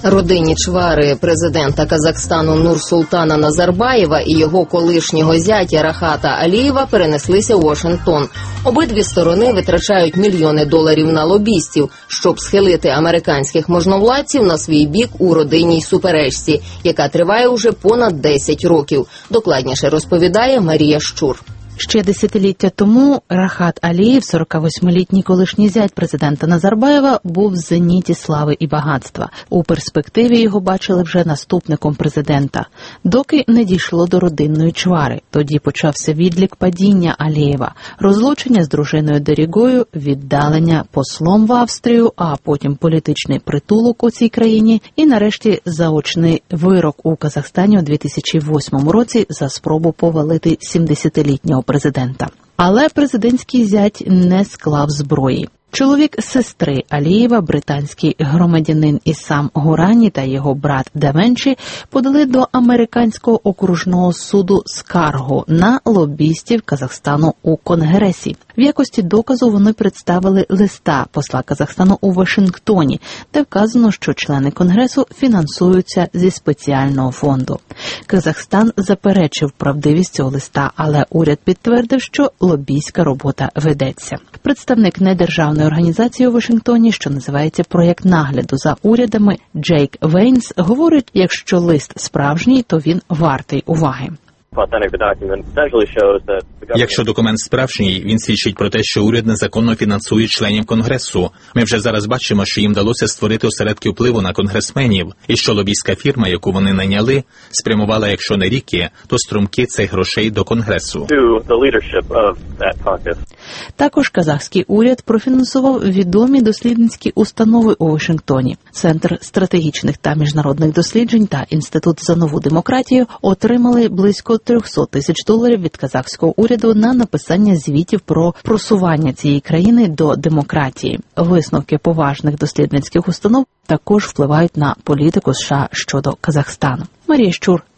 Родинні чвари президента Казахстану Нурсултана Назарбаєва і його колишнього зятя Рахата Алієва перенеслися у Вашингтон. Обидві сторони витрачають мільйони доларів на лобістів, щоб схилити американських можновладців на свій бік у родинній суперечці, яка триває уже понад 10 років. Докладніше розповідає Марія Щур. Ще десятиліття тому Рахат Алієв, 48-літній колишній зять президента Назарбаєва, був в зеніті слави і багатства. У перспективі його бачили вже наступником президента. Доки не дійшло до родинної чвари. Тоді почався відлік падіння Алієва, розлучення з дружиною Дерігою, віддалення послом в Австрію, а потім політичний притулок у цій країні і, нарешті, заочний вирок у Казахстані у 2008 році за спробу повалити 70-літнього президента. Але президентський зять не склав зброї. Чоловік сестри Алієва, британський громадянин Ісам Гурані та його брат Девенчі подали до американського окружного суду скаргу на лобістів Казахстану у Конгресі. В якості доказу вони представили листа посла Казахстану у Вашингтоні, де вказано, що члени Конгресу фінансуються зі спеціального фонду. Казахстан заперечив правдивість цього листа, але уряд підтвердив, що лобійська робота ведеться. Представник недержавної організації у Вашингтоні, що називається «Проєкт нагляду за урядами», Джейк Вейнс, говорить, якщо лист справжній, то він вартий уваги. Якщо документ справжній, він свідчить про те, що уряд незаконно фінансує членів Конгресу. Ми вже зараз бачимо, що їм вдалося створити осередки впливу на конгресменів, і що лобійська фірма, яку вони найняли, спрямувала, якщо не ріки, то струмки цих грошей до Конгресу. Також казахський уряд профінансував відомі дослідницькі установи у Вашингтоні. Центр стратегічних та міжнародних досліджень та Інститут за нову демократію отримали близько $300 тисяч від казахського уряду на написання звітів про просування цієї країни до демократії. Висновки поважних дослідницьких установ також впливають на політику США щодо Казахстану. Марія Щур,